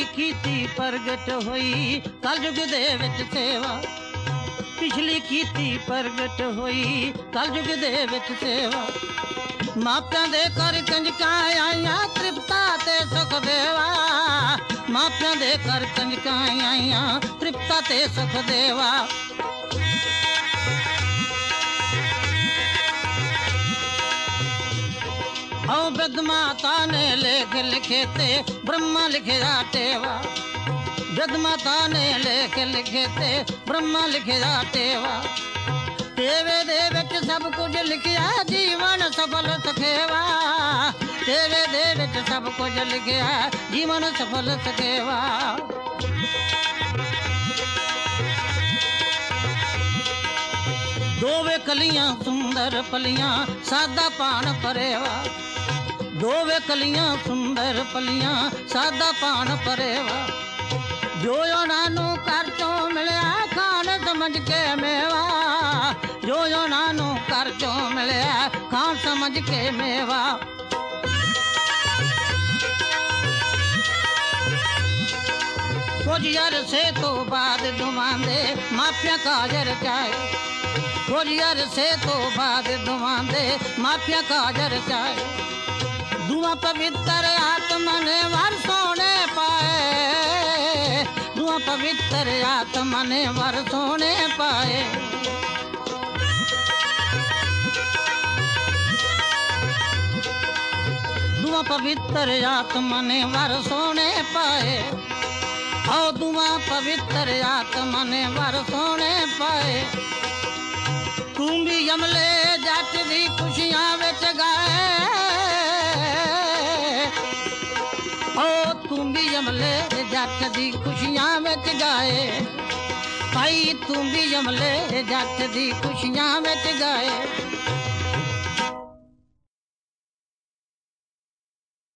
कीती प्रगट होई कलयुग दे विच सेवा पिछली कीती प्रगट होई कलयुग दे विच सेवा मापियां दे कर कंजकां आईयां तृप्ता ते सुख देवा मापियां दे कर कंजकां आईयां तृप्ता ते सुख देवा औ वृद्ध माता ने लेख लिखे ते ब्रह्मा लिखे टेवा वृद्ध माता ने लेख लिखे ते ब्रह्मा लिखे टेवा तेरे दे विच सब कुछ लिखिया जीवन सफल सखेवा तेरे दे विच सब कुछ लिखिया जीवन सफल सखेवा दोवे कलियां सुंदर पलियां सादा पान परेवा दोवे कलियां सुंदर पलियां सादा पान परेवा जो नानू कर चो मिलया खान समझ के मेवा जो नानू कर चो मिलया खान समझ के मेवा कुछ अरसे तो बाद दुआंदे मापिया काजर चाहे कुछ अरसे तो बाद दुआंदे मापिया काजर चाहे दुआ पवित्र आत्मा ने वर सोने पाए दुआ पवित्र आत्मा ने वर सोने पाए दुआ पवित्र आत्मा ने वर सोने पाए आओ दुआ पवित्र आत्मा ने वर सोने पाए तू भी यमले जट दी खुशियां विच गाए तू भी यमले जट दी खुशियां विच गाए भाई तू भी यमले जट दी खुशियां विच गाए